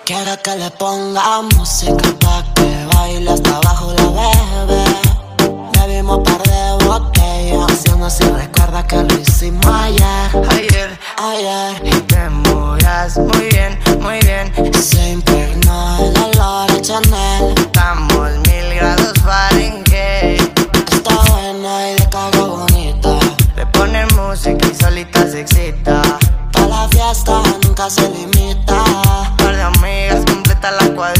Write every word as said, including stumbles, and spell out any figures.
Quiero que le ponga música pa' que baile hasta abajo la bebé. Bebimos par de botellas, haciendo si recuerda que lo hicimos ayer. Ayer, Ayer, y te movías muy bien, muy bien. se impregnó el olor a Chanel. Estamos mil grados Fahrenheit. Está buena y de cago bonita. Le ponen música y solita se excita. Pa' la fiesta nunca se limita. Par de amigas completa la cuadrilla.